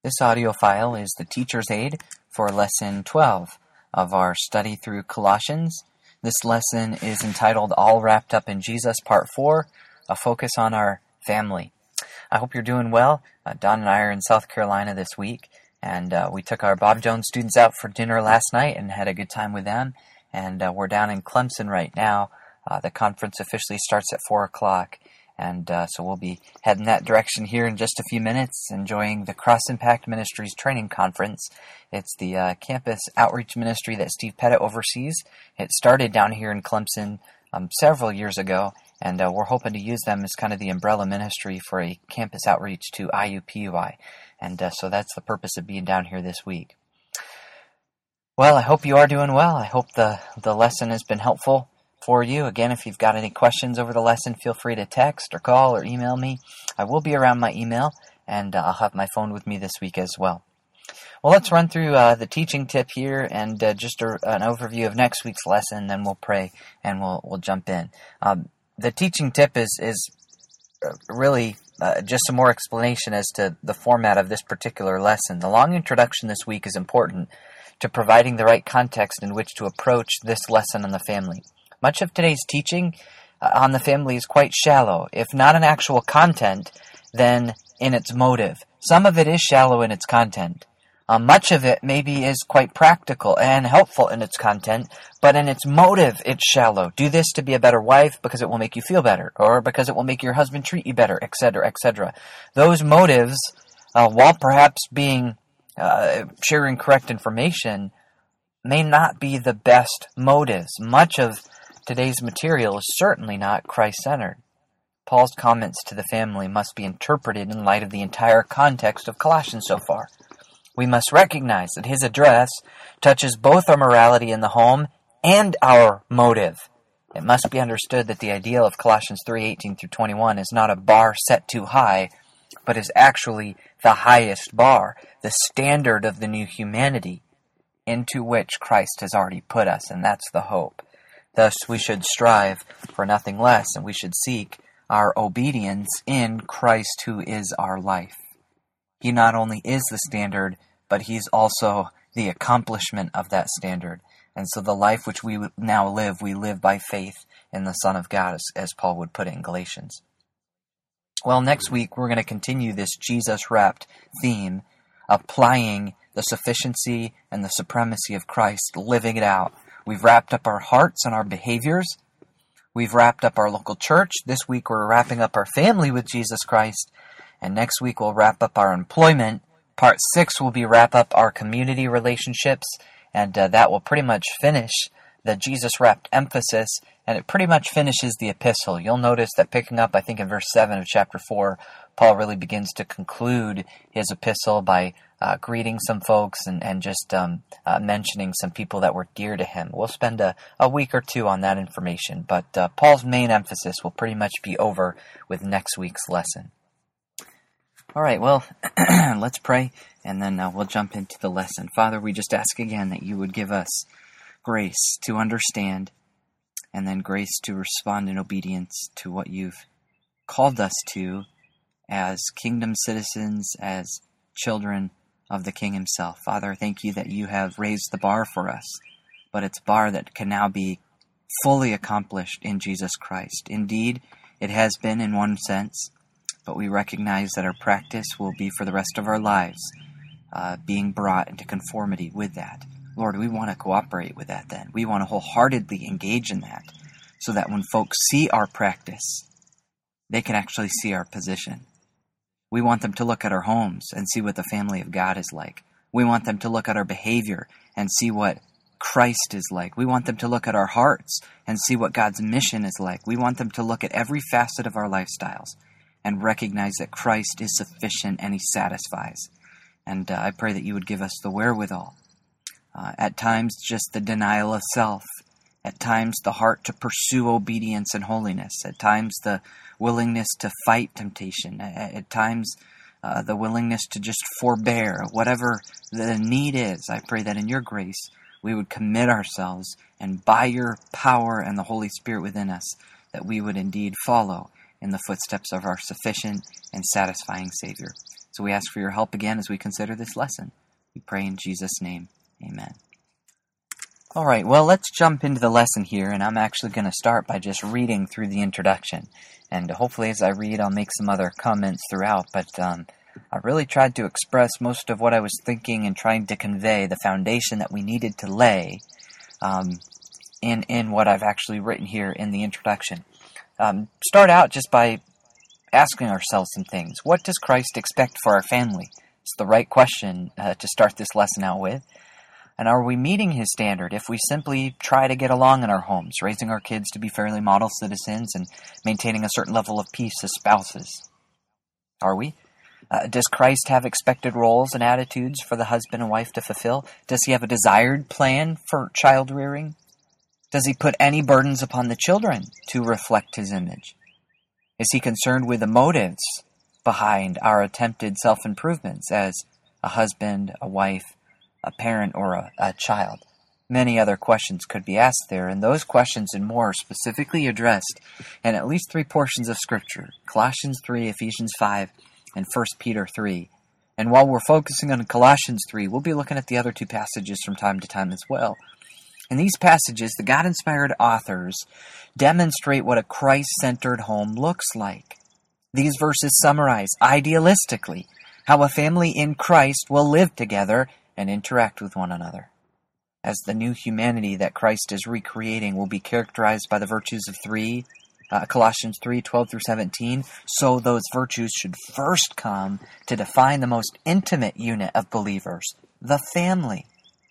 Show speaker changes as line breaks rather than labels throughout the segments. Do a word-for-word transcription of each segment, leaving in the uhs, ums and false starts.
This audio file is the teacher's aid for Lesson twelve of our study through Colossians. This lesson is entitled All Wrapped Up in Jesus, Part four, a focus on our family. I hope you're doing well. Uh, Don and I are in South Carolina this week, and uh, we took our Bob Jones students out for dinner last night and had a good time with them, and uh, we're down in Clemson right now. Uh, the conference officially starts at four o'clock. And uh, so we'll be heading that direction here in just a few minutes, enjoying the Cross Impact Ministries Training Conference. It's the uh, campus outreach ministry that Steve Pettit oversees. It started down here in Clemson um, several years ago, and uh, we're hoping to use them as kind of the umbrella ministry for a campus outreach to I U P U I. And uh, so that's the purpose of being down here this week. Well, I hope you are doing well. I hope the, the lesson has been helpful for you. Again, if you've got any questions over the lesson, feel free to text or call or email me. I will be around my email, and uh, I'll have my phone with me this week as well. Well, let's run through uh, the teaching tip here and uh, just a, an overview of next week's lesson, then we'll pray and we'll we'll jump in. Um, the teaching tip is, is really uh, just some more explanation as to the format of this particular lesson. The long introduction this week is important to providing the right context in which to approach this lesson on the family. Much of today's teaching uh, on the family is quite shallow, if not in actual content, then in its motive. Some of it is shallow in its content. Uh, much of it maybe is quite practical and helpful in its content, but in its motive, it's shallow. Do this to be a better wife because it will make you feel better, or because it will make your husband treat you better, et cetera, et cetera. Those motives, uh, while perhaps being uh, sharing correct information, may not be the best motives. Much of today's material is certainly not Christ-centered. Paul's comments to the family must be interpreted in light of the entire context of Colossians so far. We must recognize that his address touches both our morality in the home and our motive. It must be understood that the ideal of Colossians three eighteen through twenty-one is not a bar set too high, but is actually the highest bar, the standard of the new humanity into which Christ has already put us, and that's the hope. Thus, we should strive for nothing less, and we should seek our obedience in Christ, who is our life. He not only is the standard, but he's also the accomplishment of that standard. And so the life which we now live, we live by faith in the Son of God, as, as Paul would put it in Galatians. Well, next week, we're going to continue this Jesus-wrapped theme, applying the sufficiency and the supremacy of Christ, living it out. We've wrapped up our hearts and our behaviors. We've wrapped up our local church. This week we're wrapping up our family with Jesus Christ. And next week we'll wrap up our employment. Part six will be wrap up our community relationships. And uh, that will pretty much finish the Jesus-wrapped emphasis. And it pretty much finishes the epistle. You'll notice that picking up, I think, in verse seven of chapter four, Paul really begins to conclude his epistle by Uh, greeting some folks and, and just um, uh, mentioning some people that were dear to him. We'll spend a, a week or two on that information, but uh, Paul's main emphasis will pretty much be over with next week's lesson. All right, well, let's pray, and then uh, we'll jump into the lesson. Father, we just ask again that you would give us grace to understand, and then grace to respond in obedience to what you've called us to as kingdom citizens, as children of the King himself. Father, thank you that you have raised the bar for us, but it's a bar that can now be fully accomplished in Jesus Christ. Indeed, it has been in one sense, but we recognize that our practice will be for the rest of our lives, uh, being brought into conformity with that. Lord, we want to cooperate with that then. We want to wholeheartedly engage in that, so that when folks see our practice, they can actually see our position. We want them to look at our homes and see what the family of God is like. We want them to look at our behavior and see what Christ is like. We want them to look at our hearts and see what God's mission is like. We want them to look at every facet of our lifestyles and recognize that Christ is sufficient and he satisfies. And uh, I pray that you would give us the wherewithal. Uh, at times, just the denial of self. At times, the heart to pursue obedience and holiness. At times, the willingness to fight temptation. At, at times, uh, the willingness to just forbear. Whatever the need is, I pray that in your grace, we would commit ourselves, and by your power and the Holy Spirit within us, that we would indeed follow in the footsteps of our sufficient and satisfying Savior. So we ask for your help again as we consider this lesson. We pray in Jesus' name. Amen. All right, well, let's jump into the lesson here, and I'm actually going to start by just reading through the introduction. And hopefully as I read, I'll make some other comments throughout, but um, I really tried to express most of what I was thinking and trying to convey, the foundation that we needed to lay um, in, in what I've actually written here in the introduction. Um, start out just by asking ourselves some things. What does Christ expect for our family? It's the right question uh, to start this lesson out with. And are we meeting his standard if we simply try to get along in our homes, raising our kids to be fairly model citizens and maintaining a certain level of peace as spouses? Are we? Uh, does Christ have expected roles and attitudes for the husband and wife to fulfill? Does he have a desired plan for child rearing? Does he put any burdens upon the children to reflect his image? Is he concerned with the motives behind our attempted self-improvements as a husband, a wife, a parent, or a, a child? Many other questions could be asked there, and those questions and more are specifically addressed in at least three portions of Scripture, Colossians three, Ephesians five, and First Peter three. And while we're focusing on Colossians three, we'll be looking at the other two passages from time to time as well. In these passages, the God-inspired authors demonstrate what a Christ-centered home looks like. These verses summarize, idealistically, how a family in Christ will live together and interact with one another. As the new humanity that Christ is recreating will be characterized by the virtues of three, uh, Colossians three, twelve through seventeen, so those virtues should first come to define the most intimate unit of believers, the family.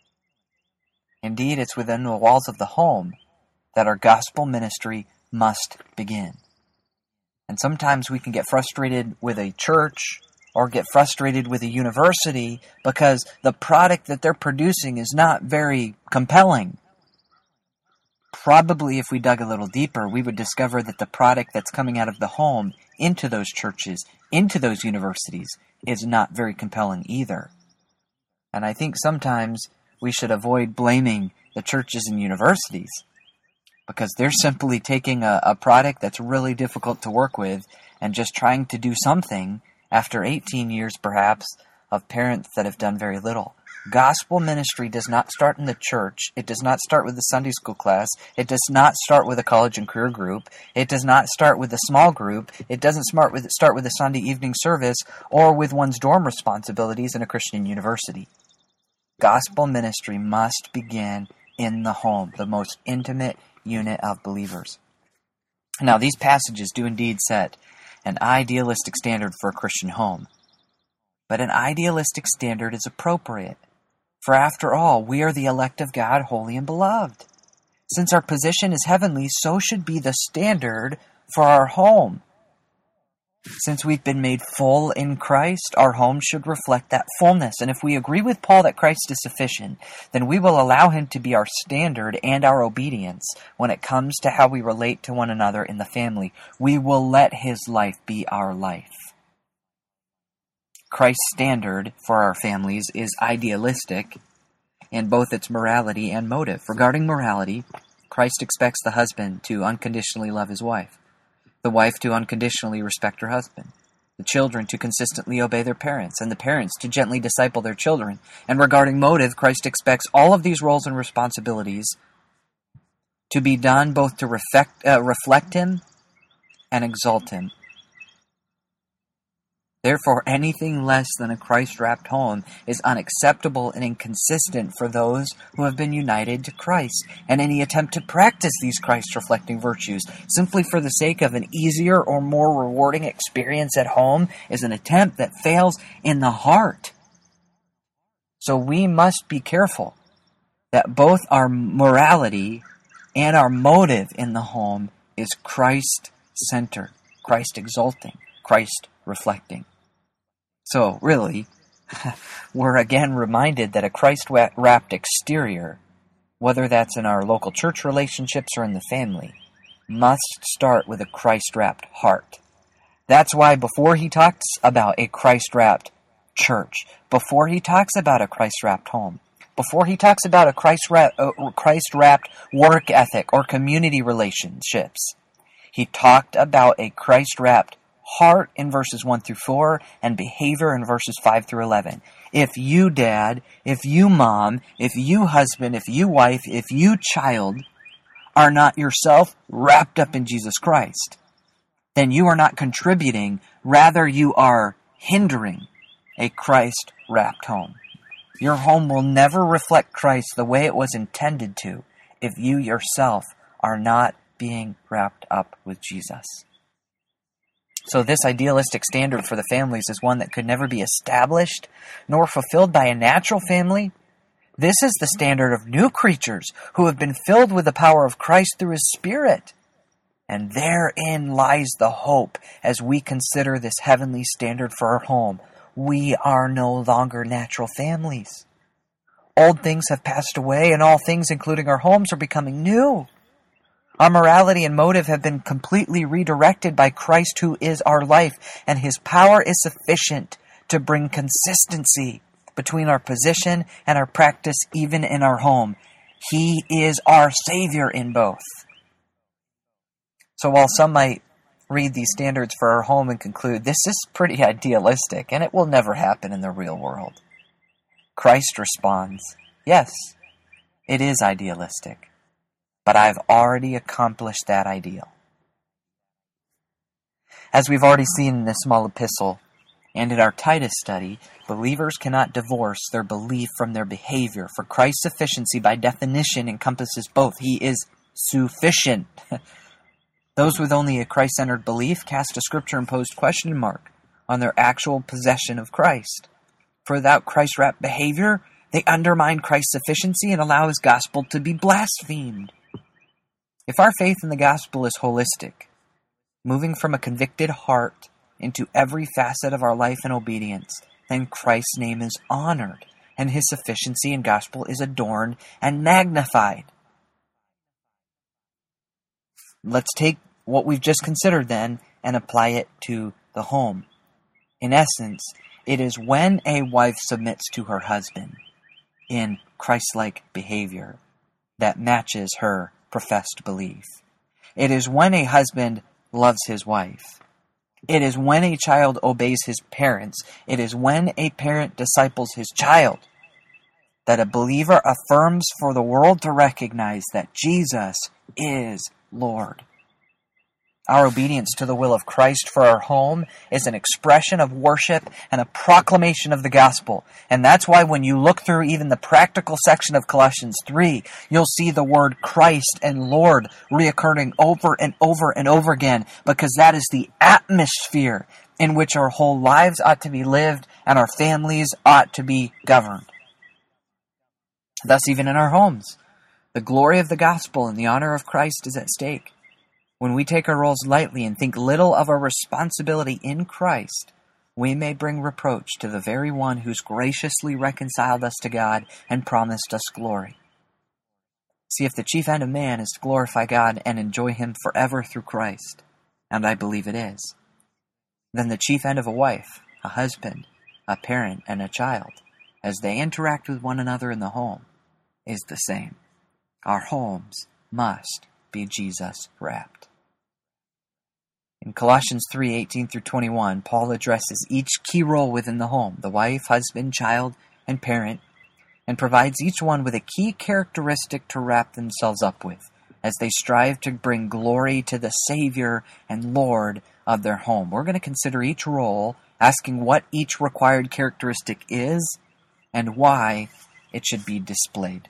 Indeed, it's within the walls of the home that our gospel ministry must begin. And sometimes we can get frustrated with a church or get frustrated with a university because the product that they're producing is not very compelling. Probably if we dug a little deeper, we would discover that the product that's coming out of the home into those churches, into those universities, is not very compelling either. And I think sometimes we should avoid blaming the churches and universities because they're simply taking a, a product that's really difficult to work with and just trying to do something after eighteen years, perhaps, of parents that have done very little. Gospel ministry does not start in the church. It does not start with the Sunday school class. It does not start with a college and career group. It does not start with a small group. It doesn't start with, start with a Sunday evening service or with one's dorm responsibilities in a Christian university. Gospel ministry must begin in the home, the most intimate unit of believers. Now, these passages do indeed set an idealistic standard for a Christian home. But an idealistic standard is appropriate. For after all, we are the elect of God, holy and beloved. Since our position is heavenly, so should be the standard for our home. Since we've been made full in Christ, our home should reflect that fullness. And if we agree with Paul that Christ is sufficient, then we will allow him to be our standard and our obedience when it comes to how we relate to one another in the family. We will let his life be our life. Christ's standard for our families is idealistic in both its morality and motive. Regarding morality, Christ expects the husband to unconditionally love his wife, the wife to unconditionally respect her husband, the children to consistently obey their parents, and the parents to gently disciple their children. And regarding motive, Christ expects all of these roles and responsibilities to be done both to reflect, uh, reflect him and exalt him. Therefore, anything less than a Christ-wrapped home is unacceptable and inconsistent for those who have been united to Christ. And any attempt to practice these Christ-reflecting virtues simply for the sake of an easier or more rewarding experience at home is an attempt that fails in the heart. So we must be careful that both our morality and our motive in the home is Christ-centered, Christ-exalting, Christ-reflecting. So, really, we're again reminded that a Christ-wrapped exterior, whether that's in our local church relationships or in the family, must start with a Christ-wrapped heart. That's why before he talks about a Christ-wrapped church, before he talks about a Christ-wrapped home, before he talks about a Christ-wrapped, uh, Christ-wrapped work ethic or community relationships, he talked about a Christ-wrapped heart in verses one through four, and behavior in verses five through eleven. If you, dad, if you, mom, if you, husband, if you, wife, if you, child, are not yourself wrapped up in Jesus Christ, then you are not contributing, rather you are hindering a Christ-wrapped home. Your home will never reflect Christ the way it was intended to if you yourself are not being wrapped up with Jesus. So this idealistic standard for the families is one that could never be established nor fulfilled by a natural family. This is the standard of new creatures who have been filled with the power of Christ through His Spirit. And therein lies the hope as we consider this heavenly standard for our home. We are no longer natural families. Old things have passed away, and all things, including our homes, are becoming new. Our morality and motive have been completely redirected by Christ, who is our life, and His power is sufficient to bring consistency between our position and our practice, even in our home. He is our Savior in both. So while some might read these standards for our home and conclude, this is pretty idealistic, and it will never happen in the real world, Christ responds, yes, it is idealistic, but I've already accomplished that ideal. As we've already seen in this small epistle and in our Titus study, believers cannot divorce their belief from their behavior, for Christ's sufficiency by definition encompasses both. He is sufficient. Those with only a Christ-centered belief cast a Scripture-imposed question mark on their actual possession of Christ. For without Christ-wrapped behavior, they undermine Christ's sufficiency and allow His gospel to be blasphemed. If our faith in the gospel is holistic, moving from a convicted heart into every facet of our life and obedience, then Christ's name is honored, and His sufficiency and gospel is adorned and magnified. Let's take what we've just considered then and apply it to the home. In essence, it is when a wife submits to her husband in Christ-like behavior that matches her professed belief. It is when a husband loves his wife. It is when a child obeys his parents. It is when a parent disciples his child that a believer affirms for the world to recognize that Jesus is Lord. Our obedience to the will of Christ for our home is an expression of worship and a proclamation of the gospel. And that's why when you look through even the practical section of Colossians three, you'll see the word Christ and Lord reoccurring over and over and over again, because that is the atmosphere in which our whole lives ought to be lived and our families ought to be governed. Thus, even in our homes, the glory of the gospel and the honor of Christ is at stake. When we take our roles lightly and think little of our responsibility in Christ, we may bring reproach to the very one who's graciously reconciled us to God and promised us glory. See, if the chief end of man is to glorify God and enjoy Him forever through Christ, and I believe it is, then the chief end of a wife, a husband, a parent, and a child, as they interact with one another in the home, is the same. Our homes must be Jesus-wrapped. In Colossians three, eighteen through twenty-one, Paul addresses each key role within the home, the wife, husband, child, and parent, and provides each one with a key characteristic to wrap themselves up with, as they strive to bring glory to the Savior and Lord of their home. We're going to consider each role, asking what each required characteristic is, and why it should be displayed.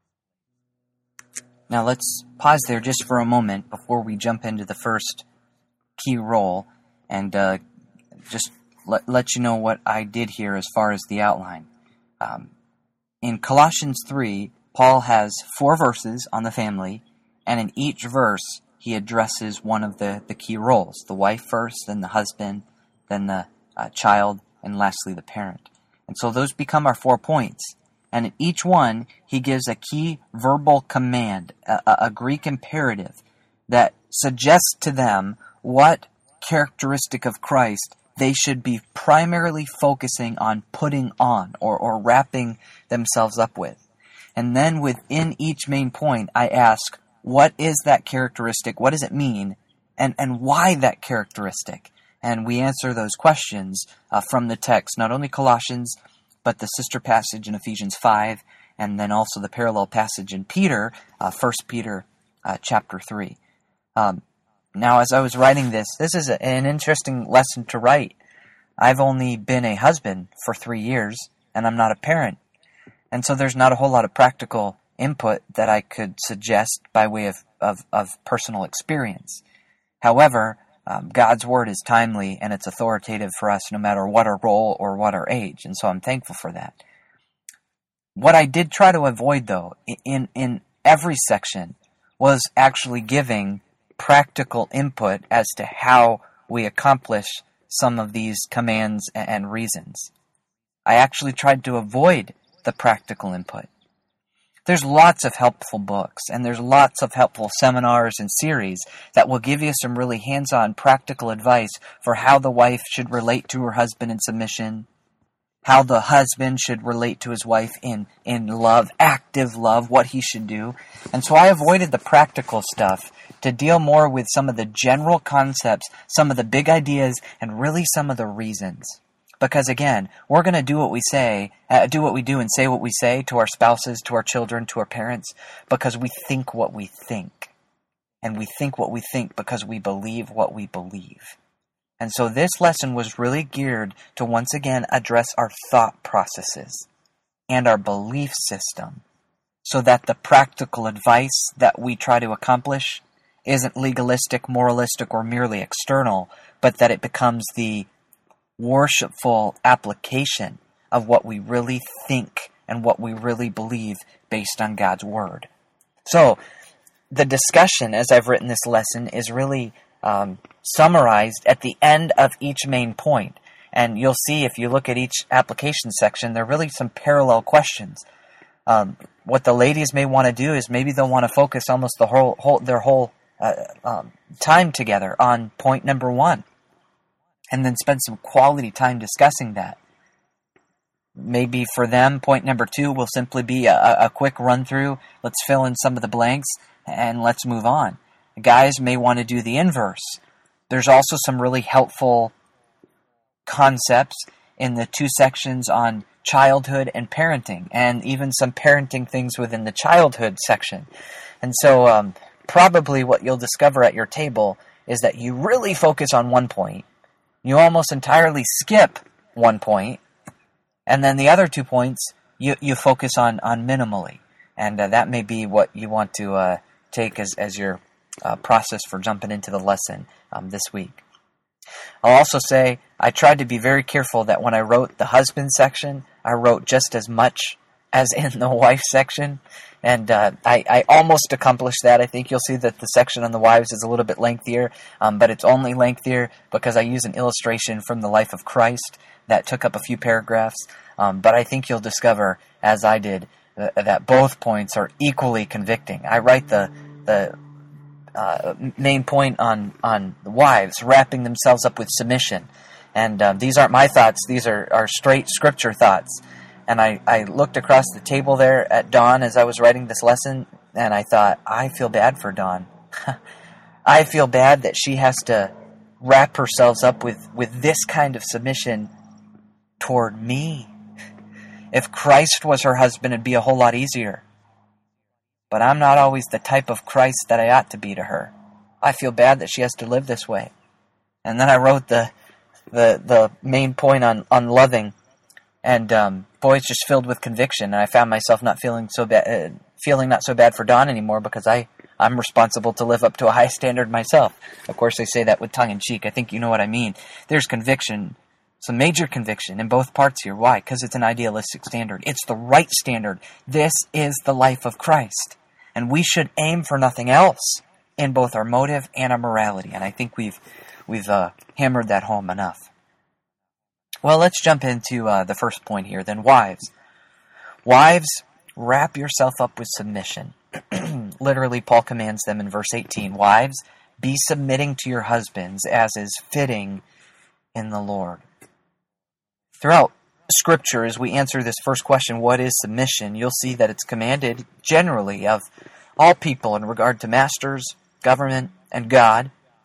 Now let's pause there just for a moment before we jump into the first key role and uh, just let, let you know what I did here as far as the outline. Um, in Colossians three, Paul has four verses on the family, and in each verse he addresses one of the, the key roles. The wife first, then the husband, then the uh, child, and lastly the parent. And so those become our four points. And in each one, he gives a key verbal command, a, a Greek imperative that suggests to them what characteristic of Christ they should be primarily focusing on putting on or, or wrapping themselves up with. And then within each main point, I ask, what is that characteristic? What does it mean? And, and why that characteristic? And we answer those questions uh, from the text, not only Colossians, but the sister passage in Ephesians five, and then also the parallel passage in Peter, uh, First Peter uh, chapter three. Um, now, as I was writing this, this is a, an interesting lesson to write. I've only been a husband for three years, and I'm not a parent. And so there's not a whole lot of practical input that I could suggest by way of, of, of personal experience. However, um, God's Word is timely and it's authoritative for us no matter what our role or what our age, and so I'm thankful for that. What I did try to avoid, though, in, in every section, was actually giving practical input as to how we accomplish some of these commands and reasons. I actually tried to avoid the practical input. There's lots of helpful books, and there's lots of helpful seminars and series that will give you some really hands-on practical advice for how the wife should relate to her husband in submission, how the husband should relate to his wife in, in love, active love, what he should do. And so I avoided the practical stuff to deal more with some of the general concepts, some of the big ideas, and really some of the reasons. Because again, we're going to do what we say, uh, do what we do and say what we say to our spouses, to our children, to our parents, because we think what we think. And we think what we think because we believe what we believe. And so this lesson was really geared to once again address our thought processes and our belief system, so that the practical advice that we try to accomplish isn't legalistic, moralistic, or merely external, but that it becomes the worshipful application of what we really think and what we really believe based on God's Word. So, the discussion, as I've written this lesson, is really um, summarized at the end of each main point. And you'll see if you look at each application section, there are really some parallel questions. Um, what the ladies may want to do is maybe they'll want to focus almost the whole, whole their whole uh, um, time together on point number one, and then spend some quality time discussing that. Maybe for them, point number two will simply be a, a quick run-through. Let's fill in some of the blanks, and let's move on. Guys may want to do the inverse. There's also some really helpful concepts in the two sections on childhood and parenting, and even some parenting things within the childhood section. And so um, probably what you'll discover at your table is that you really focus on one point, you almost entirely skip one point, and then the other two points you, you focus on, on minimally. And uh, that may be what you want to uh, take as, as your uh, process for jumping into the lesson um, this week. I'll also say I tried to be very careful that when I wrote the husband section, I wrote just as much as in the wife section. And uh, I, I almost accomplished that. I think you'll see that the section on the wives is a little bit lengthier, um, but it's only lengthier because I use an illustration from the life of Christ that took up a few paragraphs. Um, but I think you'll discover, as I did, uh, that both points are equally convicting. I write the the uh, main point on, on the wives wrapping themselves up with submission. And uh, these aren't my thoughts. These are, are straight scripture thoughts. And I, I looked across the table there at Dawn as I was writing this lesson, and I thought, I feel bad for Dawn. I feel bad that she has to wrap herself up with, with this kind of submission toward me. If Christ was her husband, it'd be a whole lot easier. But I'm not always the type of Christ that I ought to be to her. I feel bad that she has to live this way. And then I wrote the the, the main point on, on loving. And um, boy, it's just filled with conviction. And I found myself not feeling so bad, uh, feeling not so bad for Dawn anymore, because I, I'm responsible to live up to a high standard myself. Of course, I say that with tongue in cheek. I think you know what I mean. There's conviction, some major conviction in both parts here. Why? Because it's an idealistic standard. It's the right standard. This is the life of Christ. And we should aim for nothing else in both our motive and our morality. And I think we've we've uh, hammered that home enough. Well, let's jump into uh, the first point here, then. Wives. Wives, wrap yourself up with submission. Literally, Paul commands them in verse eighteen. Wives, be submitting to your husbands as is fitting in the Lord. Throughout Scripture, as we answer this first question, what is submission, you'll see that it's commanded generally of all people in regard to masters, government, and God.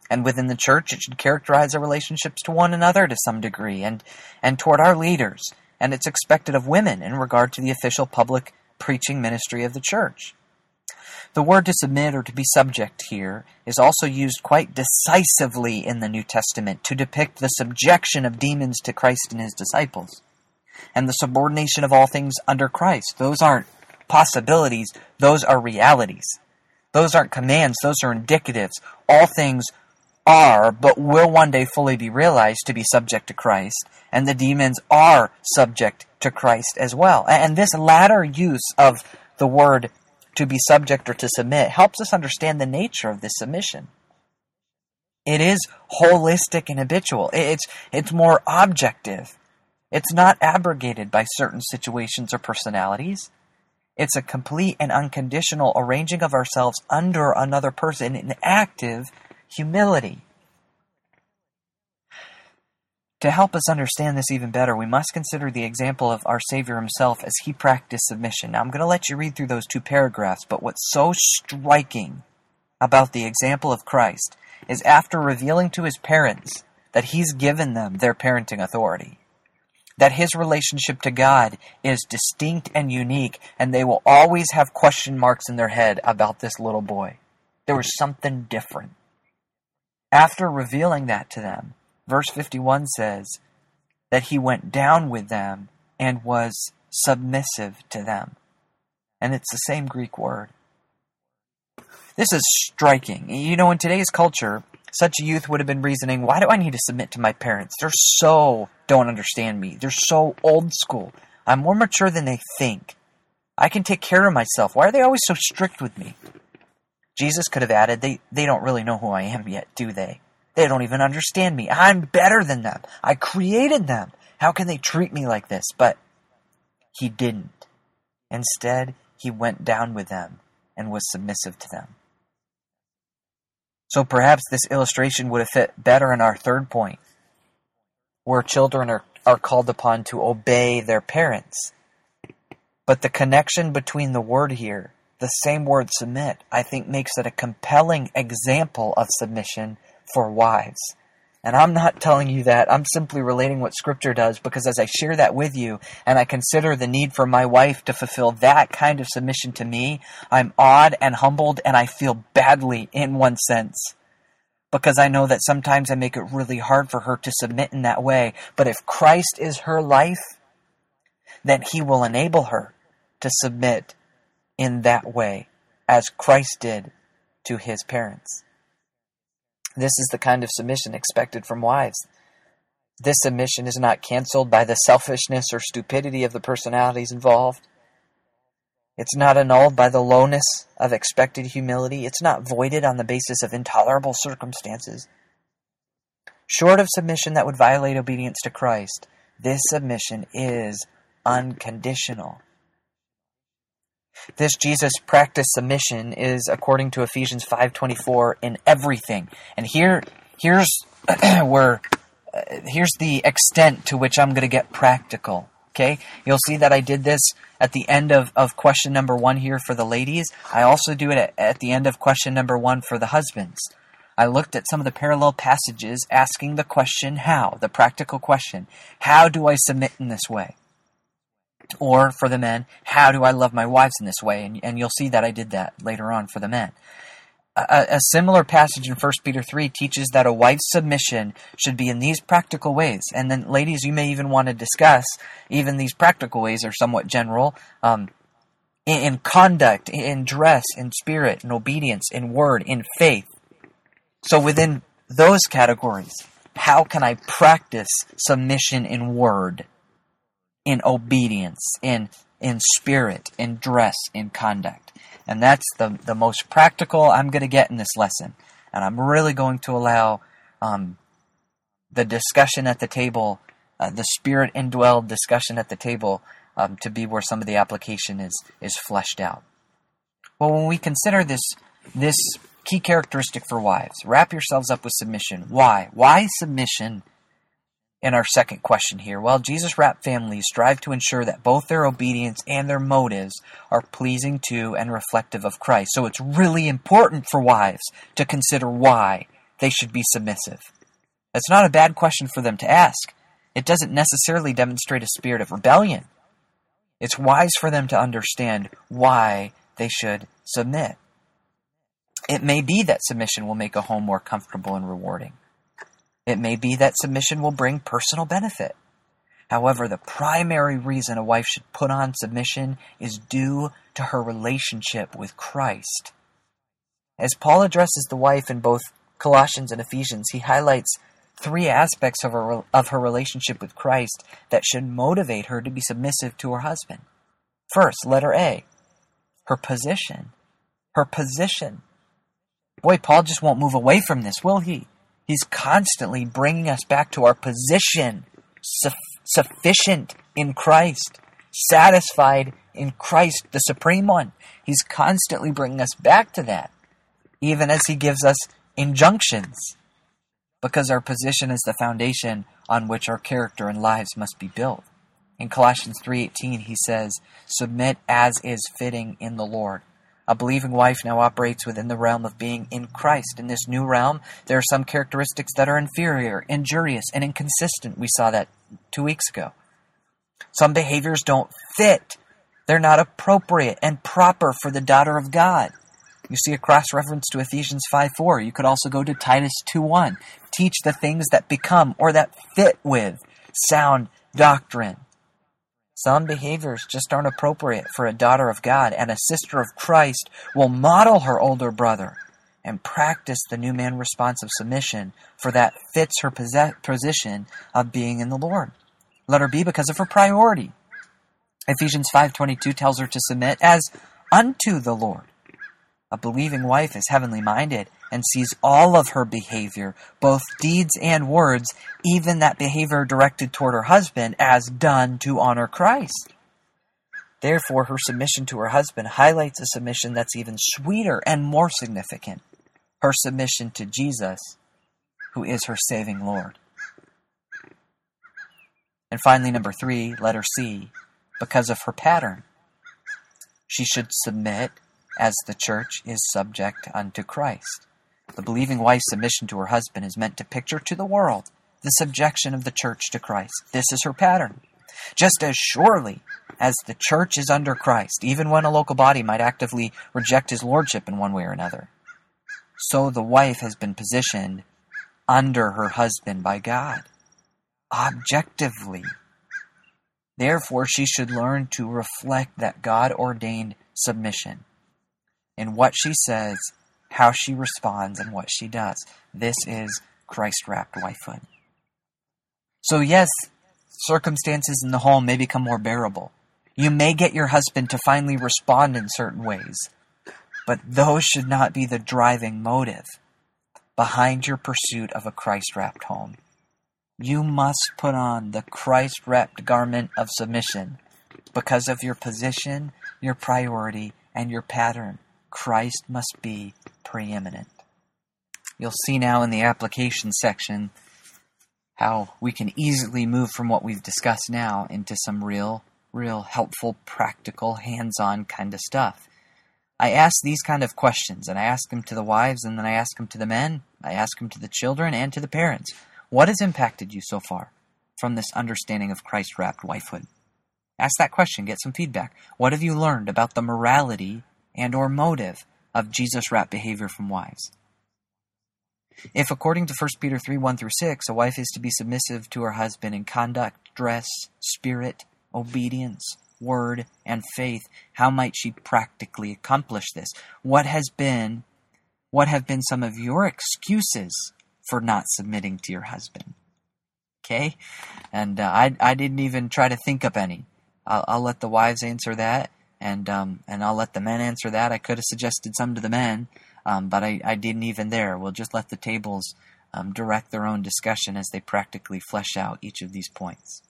And within the church, it should characterize our relationships to one another to some degree, and, and toward our leaders. And it's expected of women in regard to the official public preaching ministry of the church. The word to submit or to be subject here is also used quite decisively in the New Testament to depict the subjection of demons to Christ and his disciples, and the subordination of all things under Christ. Those aren't possibilities, those are realities. Those aren't commands, those are indicatives. All things are, but will one day fully be realized to be subject to Christ, and the demons are subject to Christ as well. And this latter use of the word to be subject or to submit helps us understand the nature of this submission. It is holistic and habitual. It's, it's more objective. It's not abrogated by certain situations or personalities. It's a complete and unconditional arranging of ourselves under another person in active humility. To help us understand this even better, we must consider the example of our Savior himself as he practiced submission. Now, I'm going to let you read through those two paragraphs, but what's so striking about the example of Christ is after revealing to his parents that he's given them their parenting authority, that his relationship to God is distinct and unique, and they will always have question marks in their head about this little boy. There was something different. After revealing that to them, verse fifty-one says that he went down with them and was submissive to them. And it's the same Greek word. This is striking. You know, in today's culture, such a youth would have been reasoning, why do I need to submit to my parents? They're so don't understand me. They're so old school. I'm more mature than they think. I can take care of myself. Why are they always so strict with me? Jesus could have added, they, they don't really know who I am yet, do they? They don't even understand me. I'm better than them. I created them. How can they treat me like this? But he didn't. Instead, he went down with them and was submissive to them. So perhaps this illustration would have fit better in our third point, where children are, are called upon to obey their parents. But the connection between the word here, the same word submit, I think makes it a compelling example of submission for wives. And I'm not telling you that. I'm simply relating what Scripture does, because as I share that with you and I consider the need for my wife to fulfill that kind of submission to me, I'm awed and humbled, and I feel badly in one sense, because I know that sometimes I make it really hard for her to submit in that way. But if Christ is her life, then he will enable her to submit in that way, as Christ did to his parents. This is the kind of submission expected from wives. This submission is not canceled by the selfishness or stupidity of the personalities involved. It's not annulled by the lowness of expected humility. It's not voided on the basis of intolerable circumstances. Short of submission that would violate obedience to Christ, this submission is unconditional. This Jesus practiced submission is, according to Ephesians five twenty-four, in everything. And here, here's where, uh, here's the extent to which I'm going to get practical. Okay, you'll see that I did this at the end of, of question number one here for the ladies. I also do it at, at the end of question number one for the husbands. I looked at some of the parallel passages asking the question, how? The practical question. How do I submit in this way? Or for the men, how do I love my wives in this way? And, and you'll see that I did that later on for the men. A, a similar passage in First Peter three teaches that a wife's submission should be in these practical ways. And then, ladies, you may even want to discuss, even these practical ways are somewhat general, um, in, in conduct, in dress, in spirit, in obedience, in word, in faith. So within those categories, how can I practice submission in word, in obedience, in in spirit, in dress, in conduct? And that's the, the most practical I'm going to get in this lesson. And I'm really going to allow um, the discussion at the table, uh, the spirit-indwelled discussion at the table, um, to be where some of the application is is fleshed out. Well, when we consider this this key characteristic for wives, wrap yourselves up with submission. Why? Why submission? In our second question here, well, Jesus-wrapped families strive to ensure that both their obedience and their motives are pleasing to and reflective of Christ. So it's really important for wives to consider why they should be submissive? That's not a bad question for them to ask. It doesn't necessarily demonstrate a spirit of rebellion. It's wise for them to understand why they should submit. It may be that submission will make a home more comfortable and rewarding. It may be that submission will bring personal benefit. However, the primary reason a wife should put on submission is due to her relationship with Christ. As Paul addresses the wife in both Colossians and Ephesians, he highlights three aspects of her, of her relationship with Christ that should motivate her to be submissive to her husband. First, letter A, her position. Her position. Boy, Paul just won't move away from this, will he? He's constantly bringing us back to our position, su- sufficient in Christ, satisfied in Christ, the Supreme One. He's constantly bringing us back to that, even as he gives us injunctions, because our position is the foundation on which our character and lives must be built. In Colossians three eighteen, he says, "Submit as is fitting in the Lord." A believing wife now operates within the realm of being in Christ. In this new realm, there are some characteristics that are inferior, injurious, and inconsistent. We saw that two weeks ago. Some behaviors don't fit. They're not appropriate and proper for the daughter of God. You see a cross-reference to Ephesians five four. You could also go to Titus two one. Teach the things that become or that fit with sound doctrine. Some behaviors just aren't appropriate for a daughter of God, and a sister of Christ will model her older brother and practice the new man response of submission, for that fits her position of being in the Lord. Let her be because of her priority. Ephesians five twenty-two tells her to submit as unto the Lord. A believing wife is heavenly minded and sees all of her behavior, both deeds and words, even that behavior directed toward her husband, as done to honor Christ. Therefore, her submission to her husband highlights a submission that's even sweeter and more significant. Her submission to Jesus, who is her saving Lord. And finally, number three, letter C, because of her pattern. She should submit as the church is subject unto Christ. The believing wife's submission to her husband is meant to picture to the world the subjection of the church to Christ. This is her pattern. Just as surely as the church is under Christ, even when a local body might actively reject his lordship in one way or another, so the wife has been positioned under her husband by God, objectively. Therefore, she should learn to reflect that God-ordained submission in what she says, how she responds, and what she does. This is Christ-wrapped wifehood. So yes, circumstances in the home may become more bearable. You may get your husband to finally respond in certain ways, but those should not be the driving motive behind your pursuit of a Christ-wrapped home. You must put on the Christ-wrapped garment of submission because of your position, your priority, and your pattern. Christ must be preeminent. You'll see now in the application section how we can easily move from what we've discussed now into some real, real helpful, practical, hands-on kind of stuff. I ask these kind of questions, and I ask them to the wives, and then I ask them to the men, I ask them to the children, and to the parents. What has impacted you so far from this understanding of Christ-wrapped wifehood? Ask that question, get some feedback. What have you learned about the morality and or motive of Jesus-wrapped behavior from wives? If, according to First Peter three, one through six, a wife is to be submissive to her husband in conduct, dress, spirit, obedience, word, and faith, how might she practically accomplish this? What has been, what have been some of your excuses for not submitting to your husband? Okay? And uh, I, I didn't even try to think up any. I'll, I'll let the wives answer that. And um, and I'll let the men answer that. I could have suggested some to the men, um, but I, I didn't even there. We'll just let the tables um, direct their own discussion as they practically flesh out each of these points.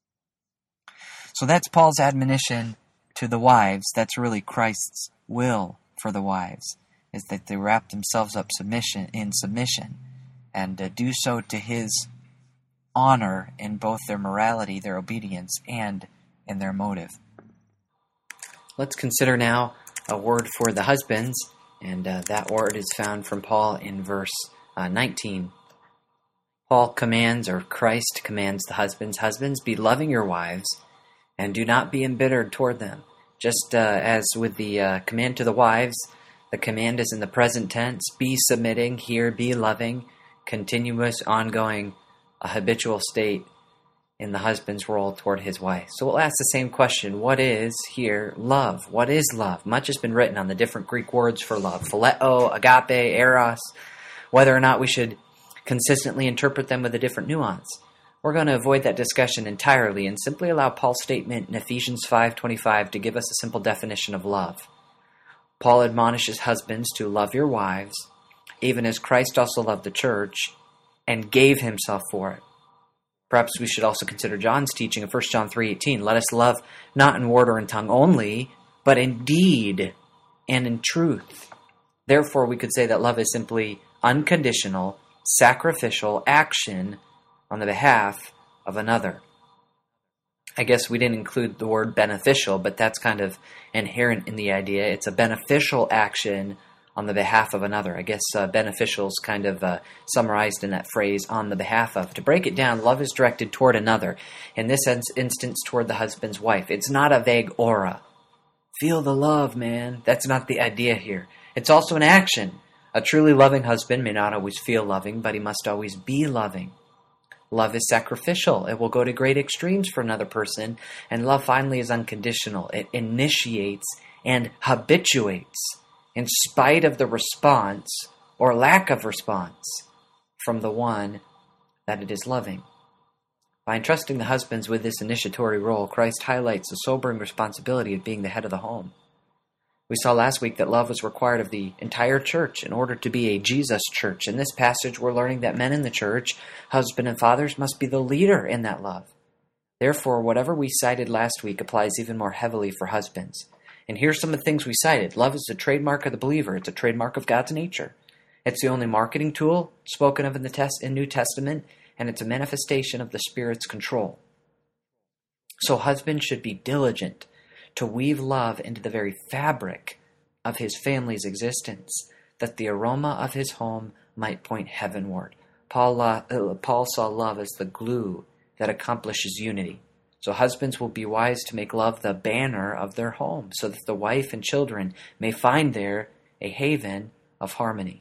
So that's Paul's admonition to the wives. That's really Christ's will for the wives, is that they wrap themselves up submission in submission and uh, do so to his honor in both their morality, their obedience, and in their motive. Let's consider now a word for the husbands, and uh, that word is found from Paul in verse uh, nineteen. Paul commands, or Christ commands the husbands, husbands, be loving your wives, and do not be embittered toward them. Just uh, as with the uh, command to the wives, the command is in the present tense, be submitting, here be loving, continuous, ongoing, a habitual state in the husband's role toward his wife. So we'll ask the same question, what is here love? What is love? Much has been written on the different Greek words for love, phileo, agape, eros, whether or not we should consistently interpret them with a different nuance. We're going to avoid that discussion entirely and simply allow Paul's statement in Ephesians five twenty-five to give us a simple definition of love. Paul admonishes husbands to love your wives, even as Christ also loved the church and gave himself for it. Perhaps we should also consider John's teaching of First John three eighteen. Let us love not in word or in tongue only, but in deed and in truth. Therefore, we could say that love is simply unconditional, sacrificial action on the behalf of another. I guess we didn't include the word beneficial, but that's kind of inherent in the idea. It's a beneficial action on the behalf of another. I guess uh, beneficial is kind of uh, summarized in that phrase, on the behalf of. To break it down, love is directed toward another. In this instance, toward the husband's wife. It's not a vague aura. Feel the love, man. That's not the idea here. It's also an action. A truly loving husband may not always feel loving, but he must always be loving. Love is sacrificial. It will go to great extremes for another person. And love finally is unconditional. It initiates and habituates in spite of the response or lack of response from the one that it is loving. By entrusting the husbands with this initiatory role, Christ highlights the sobering responsibility of being the head of the home. We saw last week that love was required of the entire church in order to be a Jesus church. In this passage, we're learning that men in the church, husbands and fathers, must be the leader in that love. Therefore, whatever we cited last week applies even more heavily for husbands. And here's some of the things we cited. Love is the trademark of the believer. It's a trademark of God's nature. It's the only marketing tool spoken of in the test in New Testament, and it's a manifestation of the Spirit's control. So husbands should be diligent to weave love into the very fabric of his family's existence, that the aroma of his home might point heavenward. Paul, uh, Paul saw love as the glue that accomplishes unity. So husbands will be wise to make love the banner of their home, so that the wife and children may find there a haven of harmony.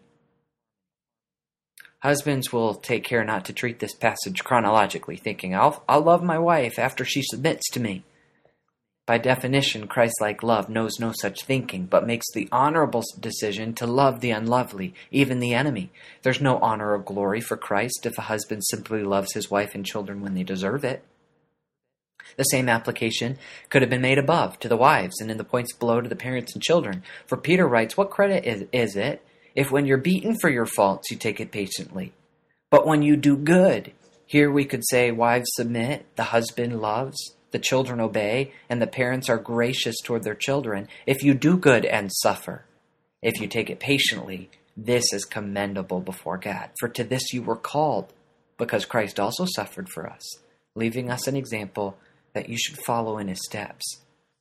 Husbands will take care not to treat this passage chronologically, thinking, I'll, I'll love my wife after she submits to me. By definition, Christ-like love knows no such thinking, but makes the honorable decision to love the unlovely, even the enemy. There's no honor or glory for Christ if a husband simply loves his wife and children when they deserve it. The same application could have been made above to the wives and in the points below to the parents and children. For Peter writes, what credit is, is it if when you're beaten for your faults you take it patiently? But when you do good, here we could say wives submit, the husband loves, the children obey, and the parents are gracious toward their children. If you do good and suffer, if you take it patiently, this is commendable before God. For to this you were called, because Christ also suffered for us, leaving us an example that you should follow in his steps.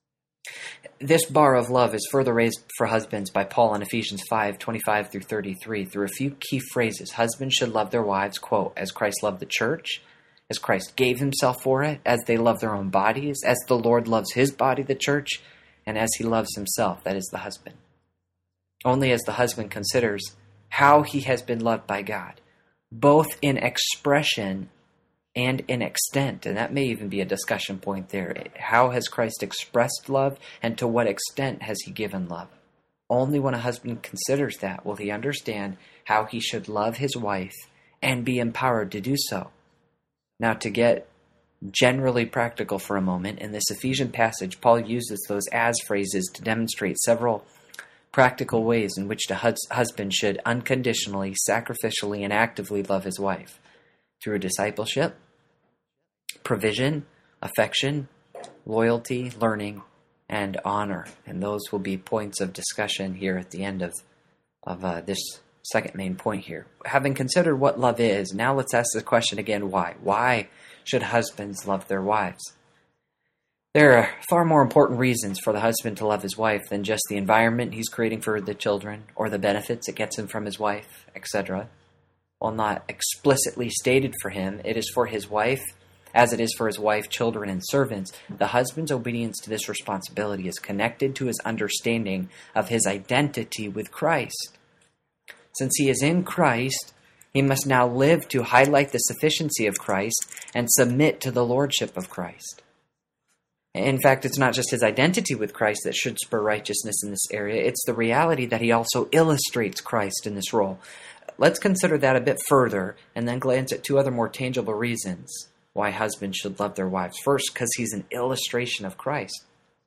This bar of love is further raised for husbands by Paul in Ephesians five twenty-five through thirty-three through a few key phrases. Husbands should love their wives, quote, as Christ loved the church, as Christ gave himself for it, as they love their own bodies, as the Lord loves his body, the church, and as he loves himself, that is the husband. Only as the husband considers how he has been loved by God, both in expression and in extent, and that may even be a discussion point there. How has Christ expressed love, and to what extent has he given love? Only when a husband considers that will he understand how he should love his wife and be empowered to do so. Now, to get generally practical for a moment, in this Ephesian passage, Paul uses those as phrases to demonstrate several practical ways in which the hus- husband should unconditionally, sacrificially, and actively love his wife. Through discipleship, provision, affection, loyalty, learning, and honor. And those will be points of discussion here at the end of, of uh, this second main point here. Having considered what love is, now let's ask the question again, why? Why should husbands love their wives? There are far more important reasons for the husband to love his wife than just the environment he's creating for the children or the benefits it gets him from his wife, et cetera. while not explicitly stated for him, it is for his wife, as it is for his wife, children, and servants. The husband's obedience to this responsibility is connected to his understanding of his identity with Christ. Since he is in Christ, he must now live to highlight the sufficiency of Christ and submit to the lordship of Christ. In fact, it's not just his identity with Christ that should spur righteousness in this area. It's the reality that he also illustrates Christ in this role. Let's consider that a bit further and then glance at two other more tangible reasons why husbands should love their wives. First, because he's an illustration of Christ.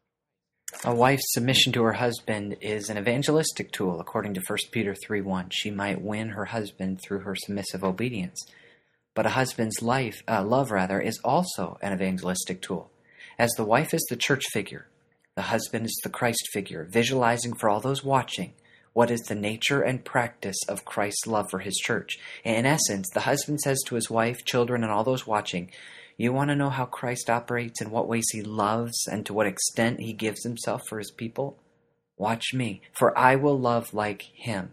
A wife's submission to her husband is an evangelistic tool, according to First Peter three one. She might win her husband through her submissive obedience. But a husband's life, uh, love rather, is also an evangelistic tool. As the wife is the church figure, the husband is the Christ figure, visualizing for all those watching what is the nature and practice of Christ's love for his church. In essence, the husband says to his wife, children, and all those watching, you want to know how Christ operates, in what ways he loves, and to what extent he gives himself for his people? Watch me, for I will love like him.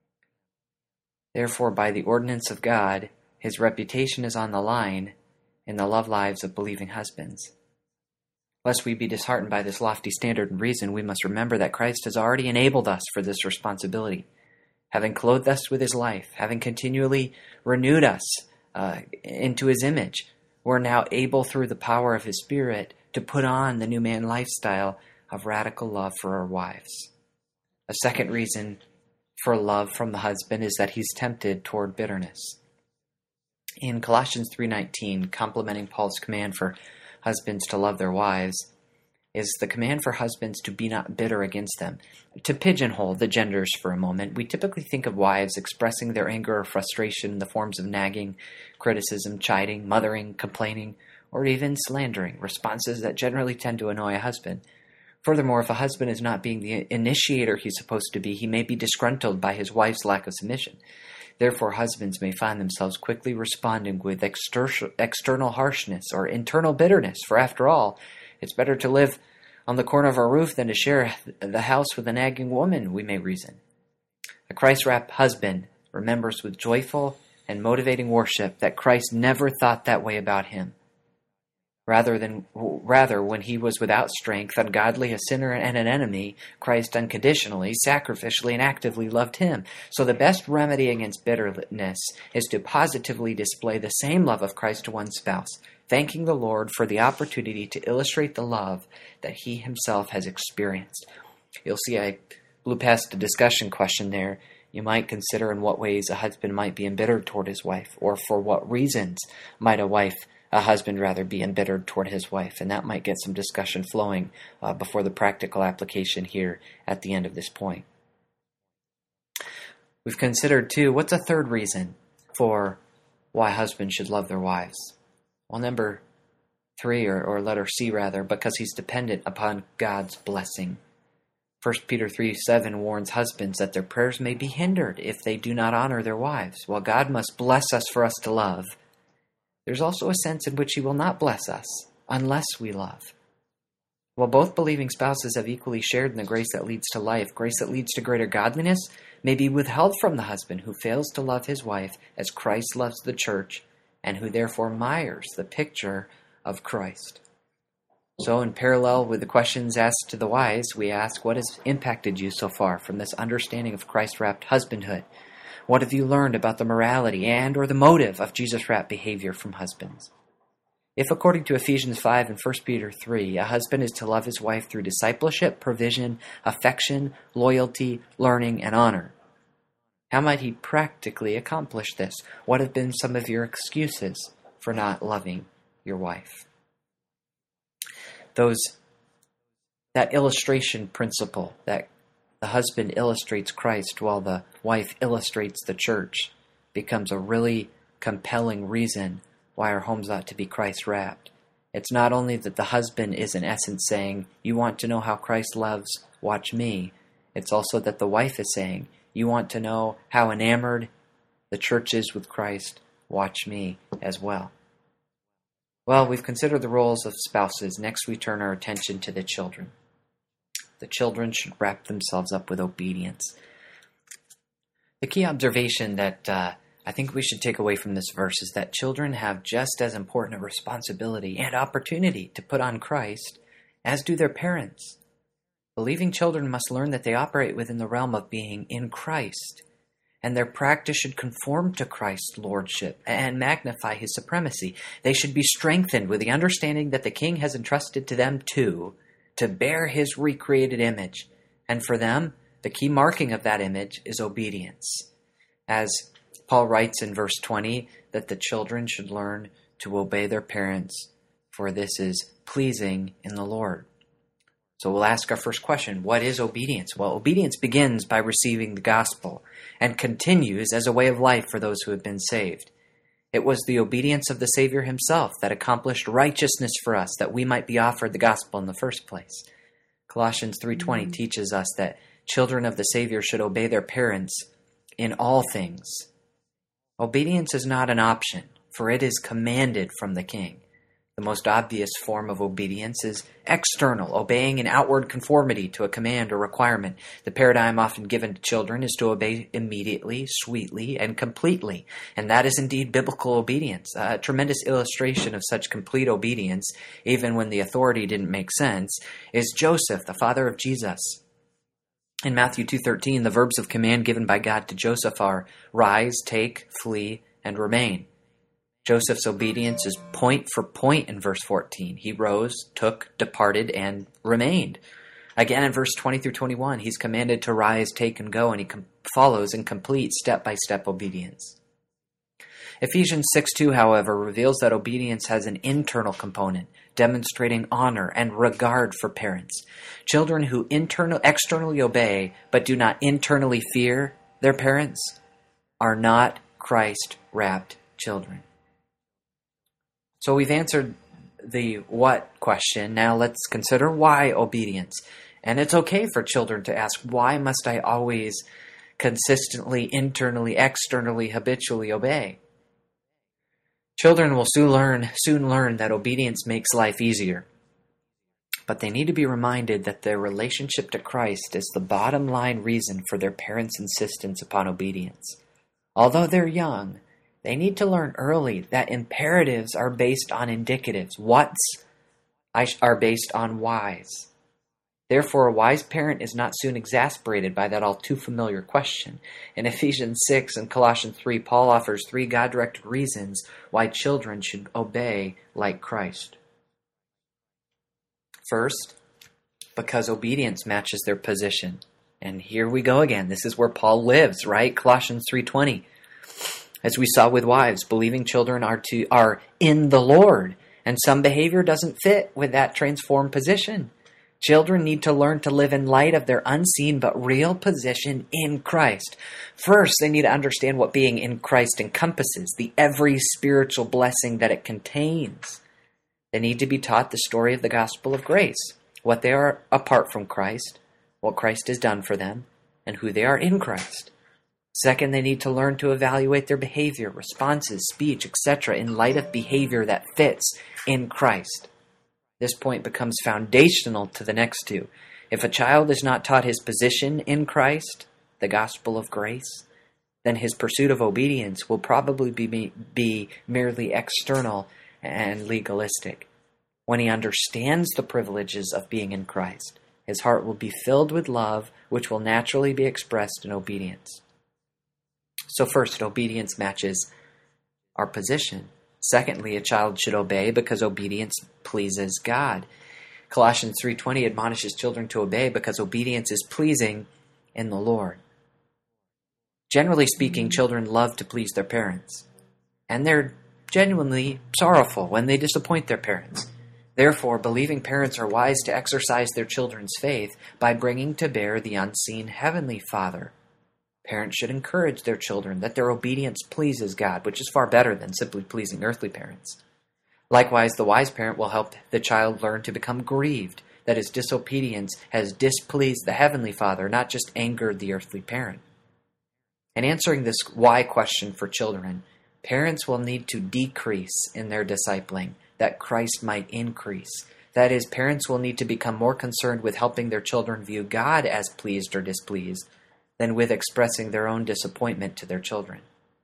Therefore, by the ordinance of God, his reputation is on the line in the love lives of believing husbands. Lest we be disheartened by this lofty standard and reason, we must remember that Christ has already enabled us for this responsibility. Having clothed us with his life, having continually renewed us uh, into his image, we're now able through the power of his Spirit to put on the new man lifestyle of radical love for our wives. A second reason for love from the husband is that he's tempted toward bitterness. In Colossians three nineteen, complementing Paul's command for husbands to love their wives, is the command for husbands to be not bitter against them. To pigeonhole the genders for a moment, we typically think of wives expressing their anger or frustration in the forms of nagging, criticism, chiding, mothering, complaining, or even slandering, responses that generally tend to annoy a husband. Furthermore, if a husband is not being the initiator he's supposed to be, he may be disgruntled by his wife's lack of submission. Therefore, husbands may find themselves quickly responding with exter- external harshness or internal bitterness, for after all, it's better to live on the corner of our roof than to share the house with a nagging woman, we may reason. A Christ-wrapped husband remembers with joyful and motivating worship that Christ never thought that way about him. Rather than rather, when he was without strength, ungodly, a sinner, and an enemy, Christ unconditionally, sacrificially, and actively loved him. So the best remedy against bitterness is to positively display the same love of Christ to one's spouse, thanking the Lord for the opportunity to illustrate the love that he himself has experienced. You'll see I blew past a discussion question there. You might consider in what ways a husband might be embittered toward his wife, or for what reasons might a wife a husband rather be embittered toward his wife, and that might get some discussion flowing uh, before the practical application here at the end of this point. We've considered, too, what's a third reason for why husbands should love their wives? Well, number three, or, or letter C rather, because he's dependent upon God's blessing. First Peter three seven warns husbands that their prayers may be hindered if they do not honor their wives. While God must bless us for us to love, there's also a sense in which he will not bless us unless we love. While both believing spouses have equally shared in the grace that leads to life, grace that leads to greater godliness may be withheld from the husband who fails to love his wife as Christ loves the church and who therefore mires the picture of Christ. So in parallel with the questions asked to the wives, we ask, what has impacted you so far from this understanding of Christ-wrapped husbandhood? What have you learned about the morality and or the motive of Jesus-wrapped behavior from husbands? If, according to Ephesians five and First Peter three, a husband is to love his wife through discipleship, provision, affection, loyalty, learning, and honor, how might he practically accomplish this? What have been some of your excuses for not loving your wife? Those, that illustration principle that the husband illustrates Christ while the wife illustrates the church becomes a really compelling reason why our homes ought to be Christ-wrapped. It's not only that the husband is in essence saying, you want to know how Christ loves, watch me. It's also that the wife is saying, you want to know how enamored the church is with Christ, watch me as well. Well, we've considered the roles of spouses. Next, we turn our attention to the children. The children should wrap themselves up with obedience. The key observation that uh, I think we should take away from this verse is that children have just as important a responsibility and opportunity to put on Christ as do their parents. Believing children must learn that they operate within the realm of being in Christ, and their practice should conform to Christ's lordship and magnify his supremacy. They should be strengthened with the understanding that the King has entrusted to them too to bear his recreated image, and for them, the key marking of that image is obedience. As Paul writes in verse twenty, that the children should learn to obey their parents, for this is pleasing in the Lord. So we'll ask our first question, what is obedience? Well, obedience begins by receiving the gospel and continues as a way of life for those who have been saved. It was the obedience of the Savior himself that accomplished righteousness for us, that we might be offered the gospel in the first place. Colossians three twenty mm-hmm. teaches us that children of the Savior should obey their parents in all things. Obedience is not an option, for it is commanded from the King. The most obvious form of obedience is external, obeying in outward conformity to a command or requirement. The paradigm often given to children is to obey immediately, sweetly, and completely. And that is indeed biblical obedience. A tremendous illustration of such complete obedience, even when the authority didn't make sense, is Joseph, the father of Jesus. In Matthew two thirteen, the verbs of command given by God to Joseph are rise, take, flee, and remain. Joseph's obedience is point for point in verse fourteen. He rose, took, departed, and remained. Again in verse twenty through twenty-one, he's commanded to rise, take, and go, and he com- follows in complete step-by-step obedience. Ephesians six two, however, reveals that obedience has an internal component, demonstrating honor and regard for parents. Children who internal, externally obey but do not internally fear their parents are not Christ-wrapped children. So we've answered the what question. Now let's consider why obedience. And it's okay for children to ask, why must I always consistently, internally, externally, habitually obey? Children will soon learn, soon learn that obedience makes life easier. But they need to be reminded that their relationship to Christ is the bottom line reason for their parents' insistence upon obedience. Although they're young, they need to learn early that imperatives are based on indicatives. Whats are based on whys. Therefore, a wise parent is not soon exasperated by that all too familiar question. In Ephesians six and Colossians three, Paul offers three God-directed reasons why children should obey like Christ. First, because obedience matches their position. And here we go again. This is where Paul lives, right? Colossians three twenty. As we saw with wives, believing children are to are in the Lord, and some behavior doesn't fit with that transformed position. Children need to learn to live in light of their unseen but real position in Christ. First, they need to understand what being in Christ encompasses, the every spiritual blessing that it contains. They need to be taught the story of the gospel of grace, what they are apart from Christ, what Christ has done for them, and who they are in Christ. Second, they need to learn to evaluate their behavior, responses, speech, et cetera in light of behavior that fits in Christ. This point becomes foundational to the next two. If a child is not taught his position in Christ, the gospel of grace, then his pursuit of obedience will probably be, be merely external and legalistic. When he understands the privileges of being in Christ, his heart will be filled with love, which will naturally be expressed in obedience. So first, obedience matches our position. Secondly, a child should obey because obedience pleases God. Colossians three twenty admonishes children to obey because obedience is pleasing in the Lord. Generally speaking, children love to please their parents, and they're genuinely sorrowful when they disappoint their parents. Therefore, believing parents are wise to exercise their children's faith by bringing to bear the unseen Heavenly Father. Parents should encourage their children that their obedience pleases God, which is far better than simply pleasing earthly parents. Likewise, the wise parent will help the child learn to become grieved, that his disobedience has displeased the Heavenly Father, not just angered the earthly parent. In answering this why question for children, parents will need to decrease in their discipling, that Christ might increase. That is, parents will need to become more concerned with helping their children view God as pleased or displeased, than with expressing their own disappointment to their children.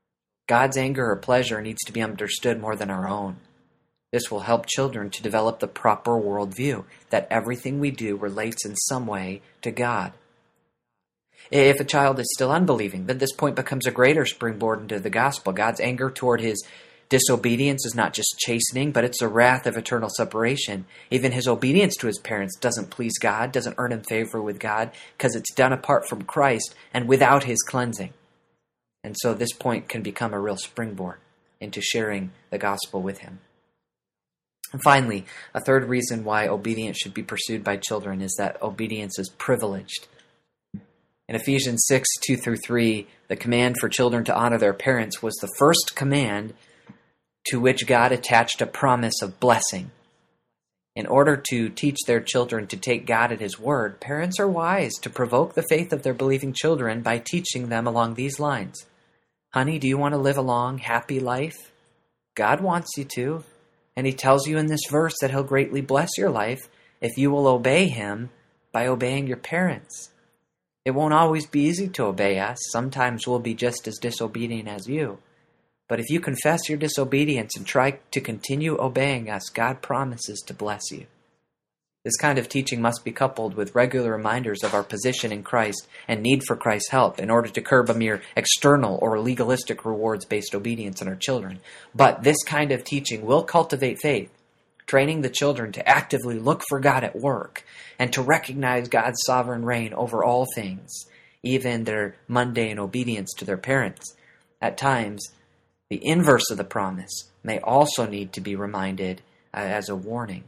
God's anger or pleasure needs to be understood more than our own. This will help children to develop the proper worldview, that everything we do relates in some way to God. If a child is still unbelieving, then this point becomes a greater springboard into the gospel. God's anger toward his disobedience is not just chastening, but it's a wrath of eternal separation. Even his obedience to his parents doesn't please God, doesn't earn him favor with God, because it's done apart from Christ and without his cleansing. And so this point can become a real springboard into sharing the gospel with him. And finally, a third reason why obedience should be pursued by children is that obedience is privileged. In Ephesians six, two through three, the command for children to honor their parents was the first command to which God attached a promise of blessing. In order to teach their children to take God at his word, parents are wise to provoke the faith of their believing children by teaching them along these lines. Honey, do you want to live a long, happy life? God wants you to. And he tells you in this verse that he'll greatly bless your life if you will obey him by obeying your parents. It won't always be easy to obey us. Sometimes we'll be just as disobedient as you. But if you confess your disobedience and try to continue obeying us, God promises to bless you. This kind of teaching must be coupled with regular reminders of our position in Christ and need for Christ's help in order to curb a mere external or legalistic rewards-based obedience in our children. But this kind of teaching will cultivate faith, training the children to actively look for God at work and to recognize God's sovereign reign over all things, even their mundane obedience to their parents. At times, the inverse of the promise may also need to be reminded uh, as a warning.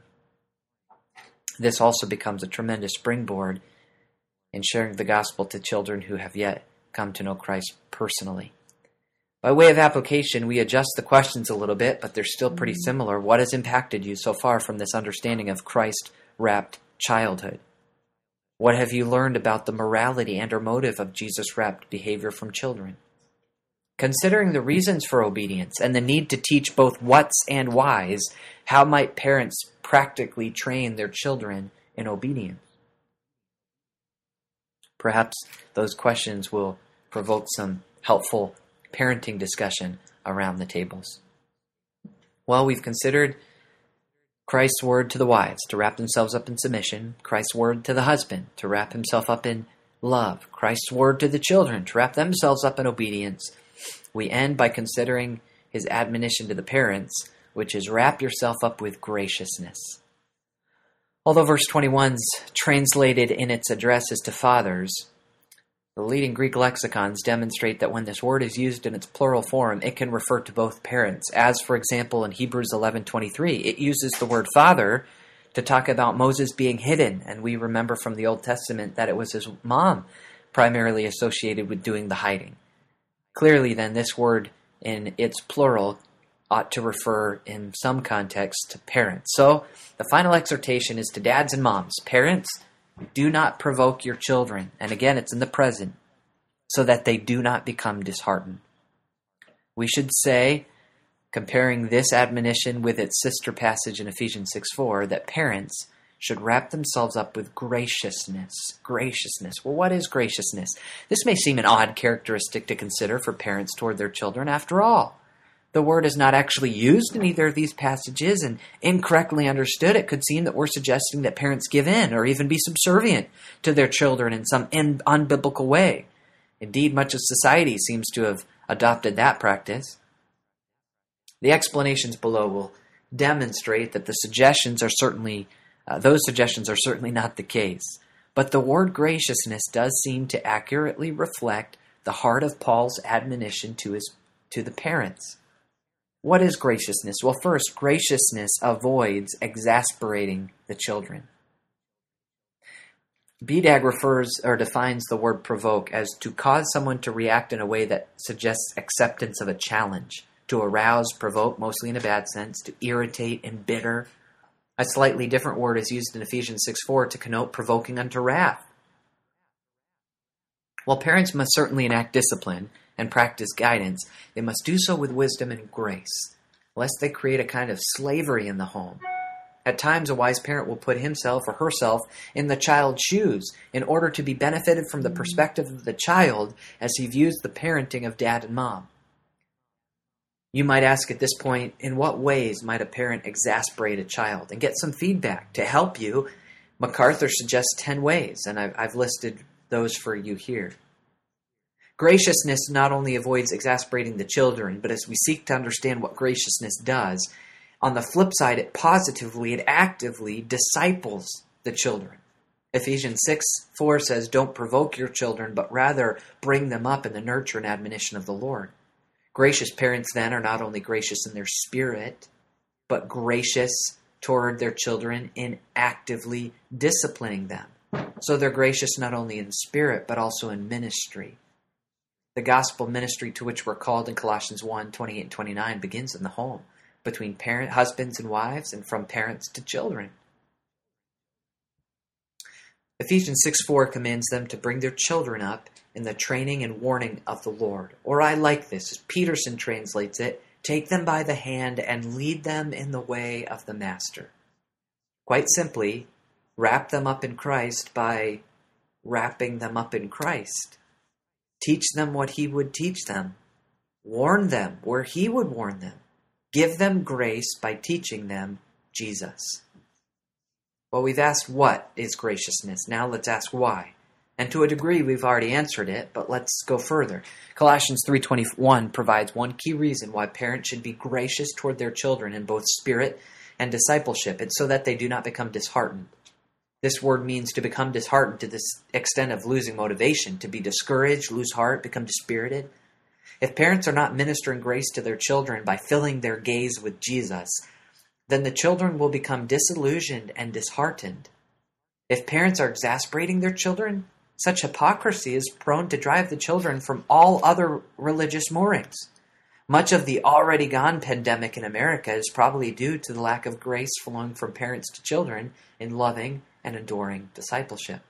This also becomes a tremendous springboard in sharing the gospel to children who have yet come to know Christ personally. By way of application, we adjust the questions a little bit, but they're still pretty similar. What has impacted you so far from this understanding of Christ-wrapped childhood? What have you learned about the morality and or motive of Jesus-wrapped behavior from children? Considering the reasons for obedience and the need to teach both whats and whys, how might parents practically train their children in obedience? Perhaps those questions will provoke some helpful parenting discussion around the tables. Well, we've considered Christ's word to the wives to wrap themselves up in submission, Christ's word to the husband to wrap himself up in love, Christ's word to the children to wrap themselves up in obedience. We end by considering his admonition to the parents, which is wrap yourself up with graciousness. Although verse twenty-one's translated in its addresses to fathers, the leading Greek lexicons demonstrate that when this word is used in its plural form, it can refer to both parents. As, for example, in Hebrews eleven twenty-three, it uses the word father to talk about Moses being hidden, and we remember from the Old Testament that it was his mom primarily associated with doing the hiding. Clearly, then, this word in its plural ought to refer in some context to parents. So, the final exhortation is to dads and moms. Parents, do not provoke your children. And again, it's in the present, so that they do not become disheartened. We should say, comparing this admonition with its sister passage in Ephesians six four, that parents should wrap themselves up with graciousness. Graciousness. Well, what is graciousness? This may seem an odd characteristic to consider for parents toward their children. After all, the word is not actually used in either of these passages, and incorrectly understood, it could seem that we're suggesting that parents give in or even be subservient to their children in some un- unbiblical way. Indeed, much of society seems to have adopted that practice. The explanations below will demonstrate that the suggestions are certainly Uh, those suggestions are certainly not the case. But the word graciousness does seem to accurately reflect the heart of Paul's admonition to his to the parents. What is graciousness? Well, first, graciousness avoids exasperating the children. B D A G refers or defines the word provoke as to cause someone to react in a way that suggests acceptance of a challenge, to arouse, provoke, mostly in a bad sense, to irritate, embitter. A slightly different word is used in Ephesians six four to connote provoking unto wrath. While parents must certainly enact discipline and practice guidance, they must do so with wisdom and grace, lest they create a kind of slavery in the home. At times, a wise parent will put himself or herself in the child's shoes in order to be benefited from the perspective of the child as he views the parenting of dad and mom. You might ask at this point, in what ways might a parent exasperate a child? And get some feedback. To help you, MacArthur suggests ten ways, and I've, I've listed those for you here. Graciousness not only avoids exasperating the children, but as we seek to understand what graciousness does, on the flip side, it positively, it actively disciples the children. Ephesians six four says, "Don't provoke your children, but rather bring them up in the nurture and admonition of the Lord." Gracious parents then are not only gracious in their spirit, but gracious toward their children in actively disciplining them. So they're gracious not only in spirit, but also in ministry. The gospel ministry to which we're called in Colossians one twenty-eight and twenty-nine begins in the home, between parent, husbands and wives, and from parents to children. Ephesians six four commands them to bring their children up in the training and warning of the Lord. Or I like this, as Peterson translates it, take them by the hand and lead them in the way of the Master. Quite simply, wrap them up in Christ by wrapping them up in Christ. Teach them what he would teach them. Warn them where he would warn them. Give them grace by teaching them Jesus. Well, we've asked what is graciousness. Now let's ask why. And to a degree, we've already answered it, but let's go further. Colossians three twenty-one provides one key reason why parents should be gracious toward their children in both spirit and discipleship. It's so that they do not become disheartened. This word means to become disheartened to this extent of losing motivation, to be discouraged, lose heart, become dispirited. If parents are not ministering grace to their children by filling their gaze with Jesus, then the children will become disillusioned and disheartened. If parents are exasperating their children, such hypocrisy is prone to drive the children from all other religious moorings. Much of the already gone pandemic in America is probably due to the lack of grace flowing from parents to children in loving and adoring discipleship.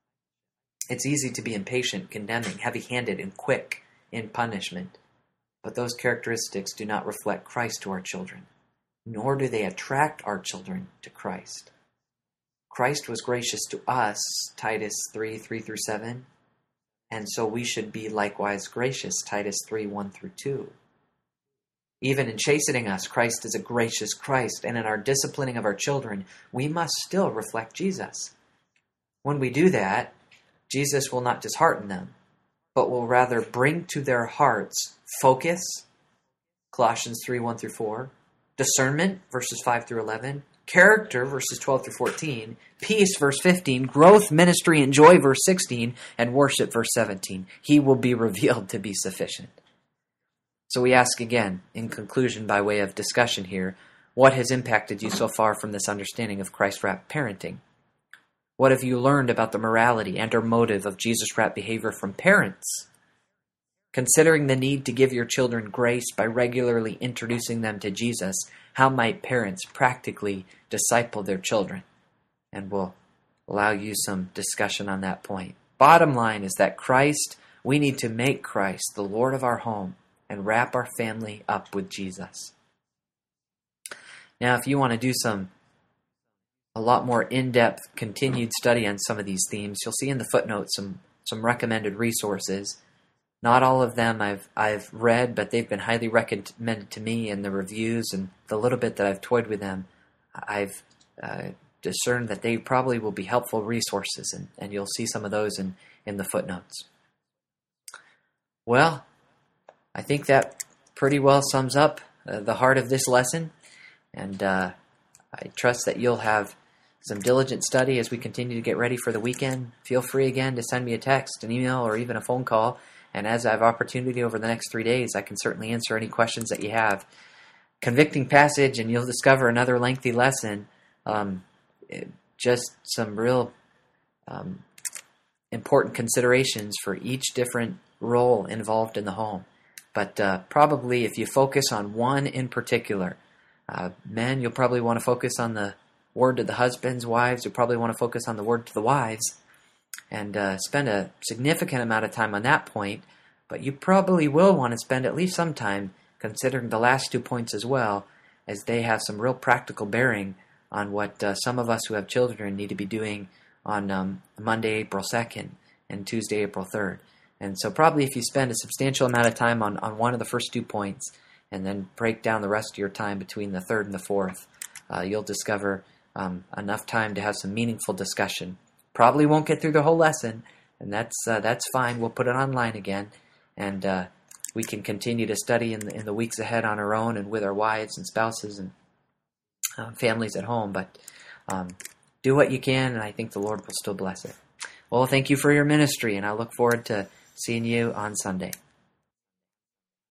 It's easy to be impatient, condemning, heavy-handed, and quick in punishment, but those characteristics do not reflect Christ to our children, nor do they attract our children to Christ. Christ was gracious to us, Titus three, three through seven, and so we should be likewise gracious, Titus three, one through two. Even in chastening us, Christ is a gracious Christ, and in our disciplining of our children, we must still reflect Jesus. When we do that, Jesus will not dishearten them, but will rather bring to their hearts focus, Colossians three, one through four, discernment, verses five through eleven, character, verses twelve through fourteen, peace, verse fifteen, growth, ministry, and joy, verse sixteen, and worship, verse seventeen. He will be revealed to be sufficient. So we ask again, in conclusion by way of discussion here, what has impacted you so far from this understanding of Christ-wrapped parenting? What have you learned about the morality and or motive of Jesus-wrapped behavior from parents? Considering the need to give your children grace by regularly introducing them to Jesus, how might parents practically disciple their children? And we'll allow you some discussion on that point. Bottom line is that Christ, we need to make Christ the Lord of our home and wrap our family up with Jesus. Now, if you want to do some a lot more in-depth continued study on some of these themes, you'll see in the footnotes some, some recommended resources. Not all of them I've I've read, but they've been highly recommended to me in the reviews, and the little bit that I've toyed with them, I've uh, discerned that they probably will be helpful resources, and, and you'll see some of those in, in the footnotes. Well, I think that pretty well sums up uh, the heart of this lesson, and uh, I trust that you'll have some diligent study as we continue to get ready for the weekend. Feel free again to send me a text, an email, or even a phone call. And as I have opportunity over the next three days, I can certainly answer any questions that you have. Convicting passage, and you'll discover another lengthy lesson. Um, it, just some real um, important considerations for each different role involved in the home. But uh, probably if you focus on one in particular, uh, men, you'll probably want to focus on the word to the husbands. Wives, you'll probably want to focus on the word to the wives. And uh, spend a significant amount of time on that point, but you probably will want to spend at least some time considering the last two points as well, as they have some real practical bearing on what uh, some of us who have children need to be doing on um, Monday, April second, and Tuesday, April third. And so probably if you spend a substantial amount of time on, on one of the first two points, and then break down the rest of your time between the third and the fourth. Uh, you'll discover um, enough time to have some meaningful discussion. Probably won't get through the whole lesson, and that's uh, that's fine. We'll put it online again, and uh, we can continue to study in the, in the weeks ahead on our own and with our wives and spouses and uh, families at home. But um, do what you can, and I think the Lord will still bless it. Well, thank you for your ministry, and I look forward to seeing you on Sunday.